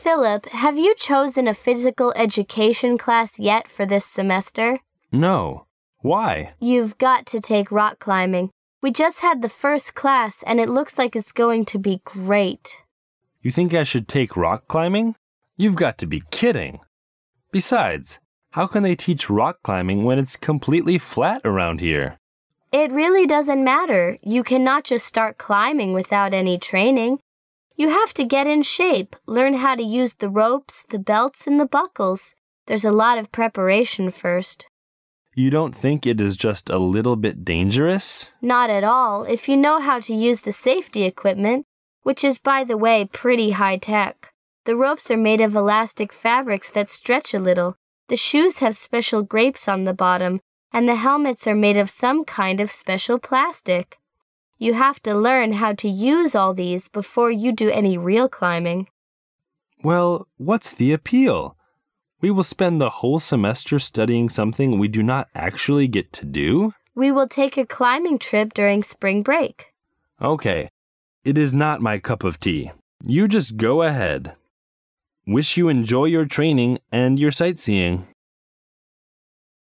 Philip, have you chosen a physical education class yet for this semester? No. Why? You've got to take rock climbing. We just had the first class, and it looks like it's going to be great. You think I should take rock climbing? You've got to be kidding. Besides, how can they teach rock climbing when it's completely flat around here? It really doesn't matter. You cannot just start climbing without any training. You have to get in shape, learn how to use the ropes, the belts, and the buckles. There's a lot of preparation first. You don't think it is just a little bit dangerous? Not at all, if you know how to use the safety equipment, which is, by the way, pretty high-tech. The ropes are made of elastic fabrics that stretch a little. The shoes have special grapes on the bottom, and the helmets are made of some kind of special plastic. You have to learn how to use all these before you do any real climbing. Well, what's the appeal? We will spend the whole semester studying something we do not actually get to do? We will take a climbing trip during spring break. Okay. It is not my cup of tea. You just go ahead. Wish you enjoy your training and your sightseeing.